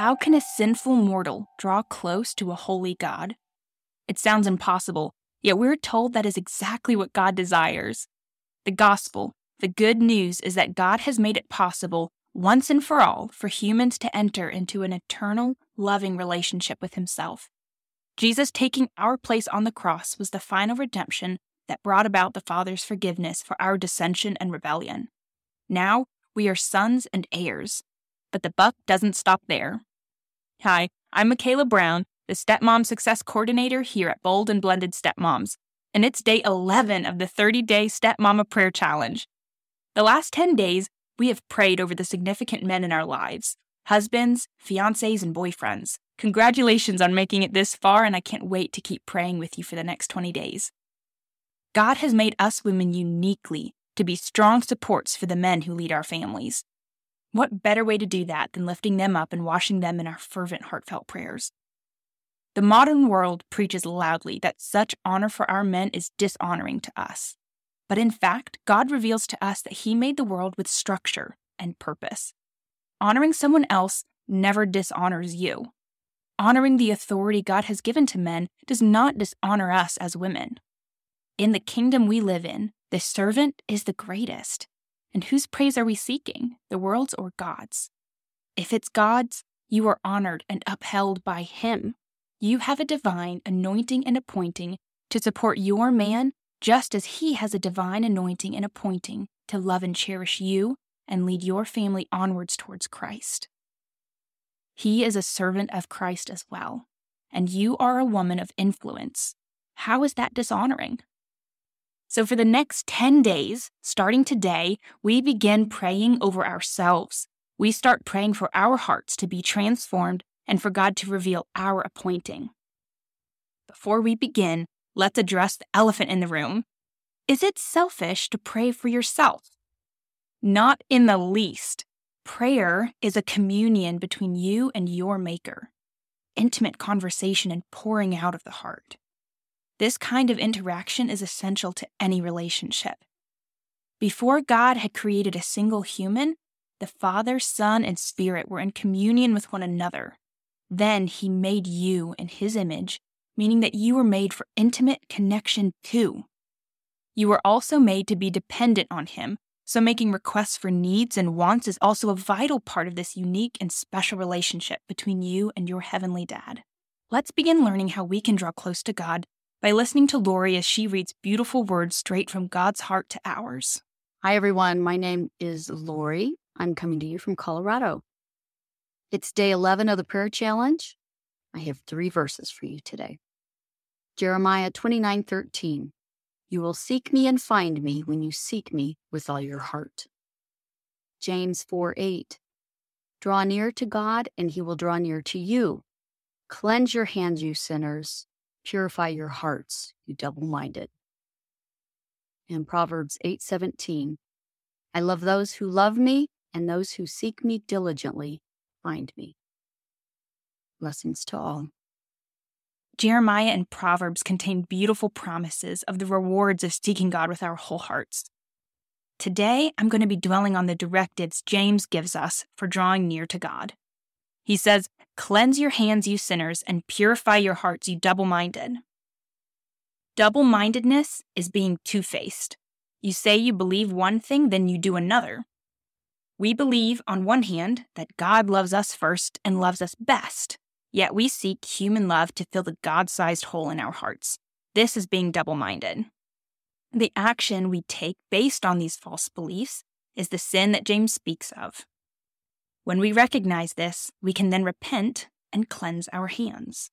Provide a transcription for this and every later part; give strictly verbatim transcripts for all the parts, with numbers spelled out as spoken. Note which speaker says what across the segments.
Speaker 1: How can a sinful mortal draw close to a holy God? It sounds impossible, yet we're told that is exactly what God desires. The gospel, the good news, is that God has made it possible once and for all for humans to enter into an eternal, loving relationship with himself. Jesus taking our place on the cross was the final redemption that brought about the Father's forgiveness for our dissension and rebellion. Now, we are sons and heirs. But the buck doesn't stop there. Hi, I'm Michaela Brown, the Stepmom Success Coordinator here at Bold and Blended Stepmoms, and it's day eleven of the thirty-day Stepmama Prayer Challenge. The last ten days, we have prayed over the significant men in our lives, husbands, fiancés, and boyfriends. Congratulations on making it this far, and I can't wait to keep praying with you for the next twenty days. God has made us women uniquely to be strong supports for the men who lead our families. What better way to do that than lifting them up and washing them in our fervent, heartfelt prayers? The modern world preaches loudly that such honor for our men is dishonoring to us. But in fact, God reveals to us that he made the world with structure and purpose. Honoring someone else never dishonors you. Honoring the authority God has given to men does not dishonor us as women. In the kingdom we live in, the servant is the greatest. And whose praise are we seeking, the world's or God's? If it's God's, you are honored and upheld by him. You have a divine anointing and appointing to support your man, just as he has a divine anointing and appointing to love and cherish you and lead your family onwards towards Christ. He is a servant of Christ as well, and you are a woman of influence. How is that dishonoring? So for the next ten days, starting today, we begin praying over ourselves. We start praying for our hearts to be transformed and for God to reveal our appointing. Before we begin, let's address the elephant in the room. Is it selfish to pray for yourself? Not in the least. Prayer is a communion between you and your Maker, intimate conversation and pouring out of the heart. This kind of interaction is essential to any relationship. Before God had created a single human, the Father, Son, and Spirit were in communion with one another. Then he made you in his image, meaning that you were made for intimate connection too. You were also made to be dependent on him, so making requests for needs and wants is also a vital part of this unique and special relationship between you and your heavenly Dad. Let's begin learning how we can draw close to God by listening to Lori as she reads beautiful words straight from God's heart to ours.
Speaker 2: Hi, everyone. My name is Lori. I'm coming to you from Colorado. It's day eleven of the prayer challenge. I have three verses for you today. Jeremiah twenty-nine thirteen. You will seek me and find me when you seek me with all your heart. James four eight. Draw near to God, and he will draw near to you. Cleanse your hands, you sinners. Purify your hearts, you double-minded. In Proverbs eight seventeen, I love those who love me, and those who seek me diligently find me. Blessings to all.
Speaker 1: Jeremiah and Proverbs contain beautiful promises of the rewards of seeking God with our whole hearts. Today, I'm going to be dwelling on the directives James gives us for drawing near to God. He says, cleanse your hands, you sinners, and purify your hearts, you double-minded. Double-mindedness is being two-faced. You say you believe one thing, then you do another. We believe, on one hand, that God loves us first and loves us best, yet we seek human love to fill the God-sized hole in our hearts. This is being double-minded. The action we take based on these false beliefs is the sin that James speaks of. When we recognize this, we can then repent and cleanse our hands.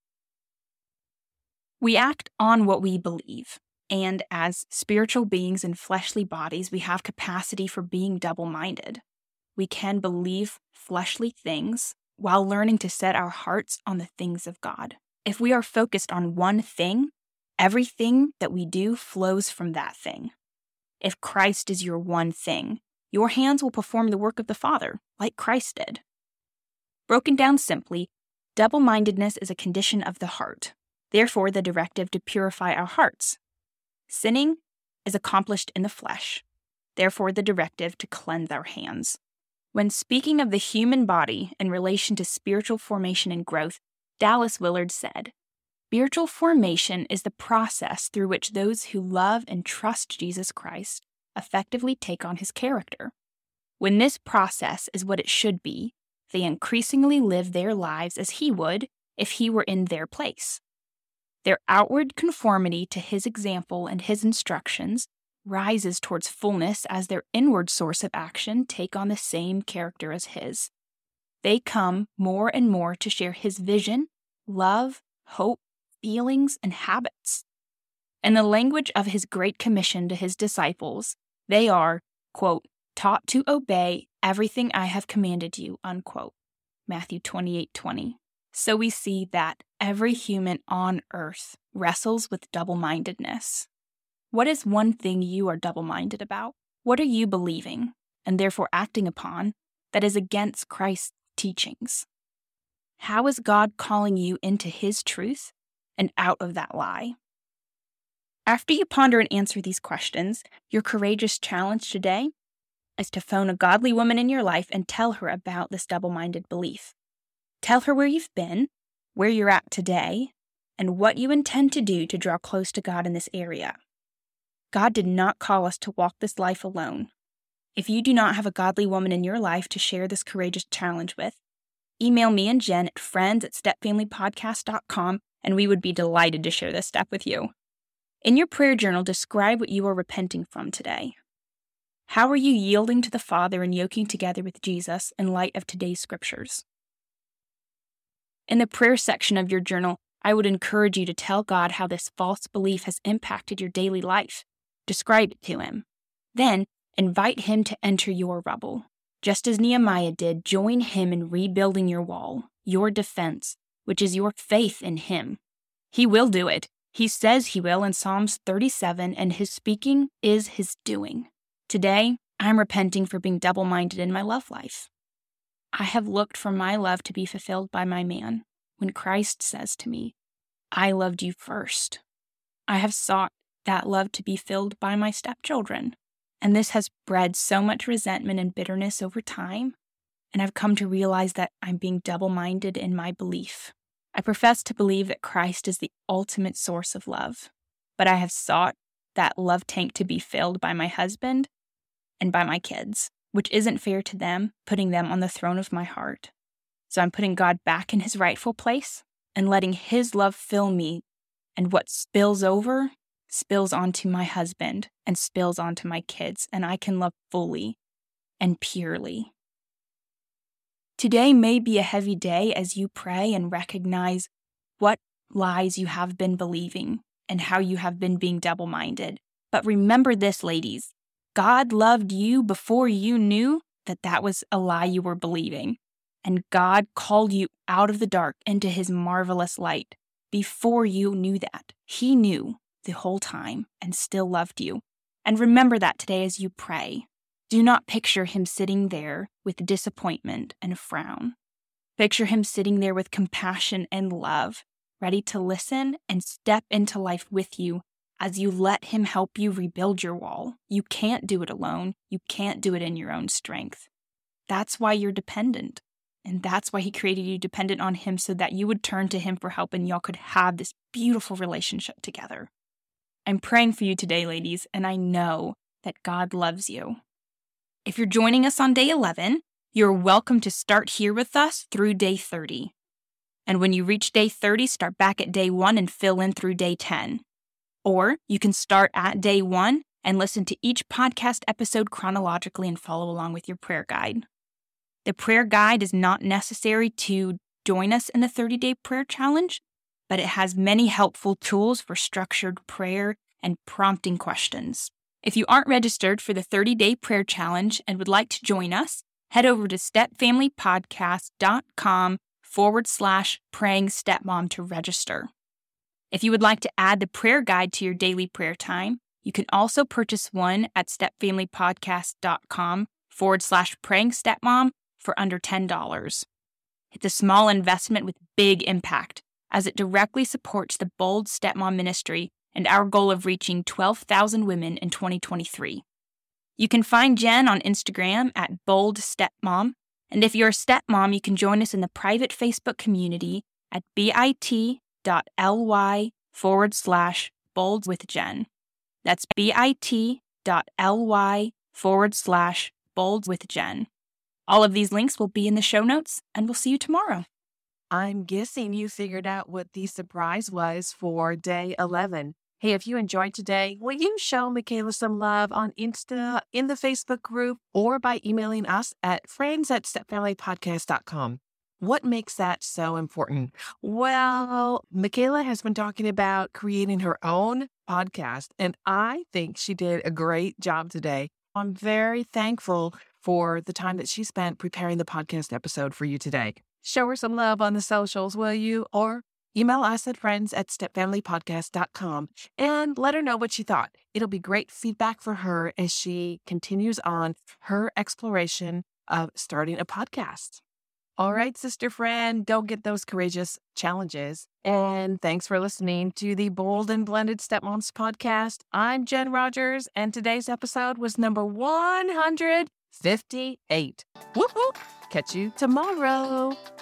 Speaker 1: We act on what we believe, and as spiritual beings in fleshly bodies, we have capacity for being double-minded. We can believe fleshly things while learning to set our hearts on the things of God. If we are focused on one thing, everything that we do flows from that thing. If Christ is your one thing, your hands will perform the work of the Father, like Christ did. Broken down simply, double-mindedness is a condition of the heart, therefore the directive to purify our hearts. Sinning is accomplished in the flesh, therefore the directive to cleanse our hands. When speaking of the human body in relation to spiritual formation and growth, Dallas Willard said, "Spiritual formation is the process through which those who love and trust Jesus Christ effectively take on his character. When this process is what it should be, they increasingly live their lives as he would if he were in their place. Their outward conformity to his example and his instructions rises towards fullness as their inward source of action take on the same character as his. They come more and more to share his vision, love, hope, feelings, and habits. In the language of his great commission to his disciples, they are, quote, taught to obey everything I have commanded you, unquote. Matthew twenty-eight twenty. So we see that every human on earth wrestles with double-mindedness. What is one thing you are double-minded about? What are you believing, and therefore acting upon, that is against Christ's teachings? How is God calling you into his truth and out of that lie? After you ponder and answer these questions, your courageous challenge today is to phone a godly woman in your life and tell her about this double-minded belief. Tell her where you've been, where you're at today, and what you intend to do to draw close to God in this area. God did not call us to walk this life alone. If you do not have a godly woman in your life to share this courageous challenge with, email me and Jen at friends at step family podcast dot com, and we would be delighted to share this step with you. In your prayer journal, describe what you are repenting from today. How are you yielding to the Father and yoking together with Jesus in light of today's scriptures? In the prayer section of your journal, I would encourage you to tell God how this false belief has impacted your daily life. Describe it to him. Then, invite him to enter your rubble. Just as Nehemiah did, join him in rebuilding your wall, your defense, which is your faith in him. He will do it. He says he will in Psalms thirty-seven, and his speaking is his doing. Today, I'm repenting for being double-minded in my love life. I have looked for my love to be fulfilled by my man, when Christ says to me, I loved you first. I have sought that love to be filled by my stepchildren, and this has bred so much resentment and bitterness over time, and I've come to realize that I'm being double-minded in my belief. I profess to believe that Christ is the ultimate source of love, but I have sought that love tank to be filled by my husband and by my kids, which isn't fair to them, putting them on the throne of my heart. So I'm putting God back in his rightful place and letting his love fill me, and what spills over spills onto my husband and spills onto my kids, and I can love fully and purely. Today may be a heavy day as you pray and recognize what lies you have been believing and how you have been being double-minded. But remember this, ladies. God loved you before you knew that that was a lie you were believing. And God called you out of the dark into his marvelous light before you knew that. He knew the whole time and still loved you. And remember that today as you pray. Do not picture him sitting there with disappointment and frown. Picture him sitting there with compassion and love, ready to listen and step into life with you as you let him help you rebuild your wall. You can't do it alone. You can't do it in your own strength. That's why you're dependent. And that's why he created you dependent on him, so that you would turn to him for help and y'all could have this beautiful relationship together. I'm praying for you today, ladies, and I know that God loves you. If you're joining us on day eleven, you're welcome to start here with us through day thirty. And when you reach day thirty, start back at day one and fill in through day ten. Or you can start at day one and listen to each podcast episode chronologically and follow along with your prayer guide. The prayer guide is not necessary to join us in the thirty-day prayer challenge, but it has many helpful tools for structured prayer and prompting questions. If you aren't registered for the thirty-day prayer challenge and would like to join us, head over to stepfamilypodcast.com forward slash praying stepmom to register. If you would like to add the prayer guide to your daily prayer time, you can also purchase one at stepfamilypodcast.com forward slash praying stepmom for under ten dollars. It's a small investment with big impact, as it directly supports the Bold Stepmom Ministry and our goal of reaching twelve thousand women in twenty twenty-three. You can find Jen on Instagram at Bold Stepmom. And if you're a stepmom, you can join us in the private Facebook community at bit.ly forward slash bold with Jen. That's bit.ly forward slash bold with Jen. All of these links will be in the show notes, and we'll see you tomorrow.
Speaker 3: I'm guessing you figured out what the surprise was for day eleven. Hey, if you enjoyed today, will you show Michaela some love on Insta, in the Facebook group, or by emailing us at friends at stepfamilypodcast dot com? What makes that so important? Well, Michaela has been talking about creating her own podcast, and I think she did a great job today. I'm very thankful for the time that she spent preparing the podcast episode for you today. Show her some love on the socials, will you? Or email us at friends at stepfamilypodcast dot com and let her know what she thought. It'll be great feedback for her as she continues on her exploration of starting a podcast. All right, sister friend, go get those courageous challenges. And thanks for listening to the Bold and Blended Stepmoms podcast. I'm Jen Rogers, and today's episode was number one hundred fifty-eight. Whoop whoop. Catch you tomorrow.